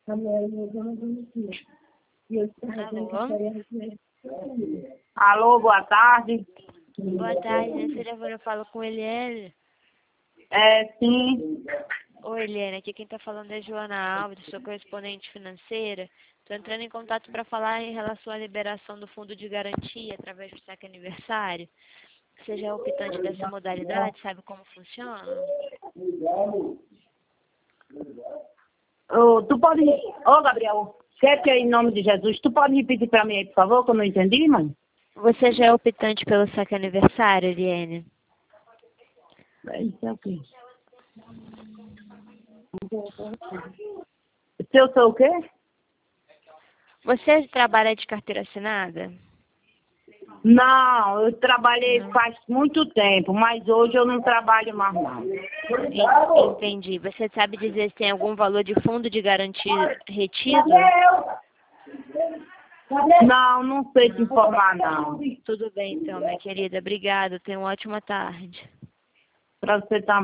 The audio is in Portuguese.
Alô? Alô, boa tarde. Boa tarde, eu falo com Eliane. Sim. Oi, Eliane, aqui quem está falando é Joana Alves, sou correspondente financeira. Estou entrando em contato para falar em relação à liberação do fundo de garantia através do saque aniversário. Você já é optante dessa modalidade, sabe como funciona? Tu pode... Ô, Gabriel, quer que em nome de Jesus, tu pode repetir para mim aí, por favor, que eu não entendi, mãe? Você já é optante pelo saque aniversário, Eliane? Isso é o quê? Se eu sou o quê? Você trabalha de carteira assinada? Não, eu trabalhei faz muito tempo, mas hoje eu não trabalho mais, não. Entendi. Você sabe dizer se tem algum valor de fundo de garantia retido? Não, não sei te informar, não. Tudo bem, então, minha querida. Obrigada. Tenha uma ótima tarde. Para você também.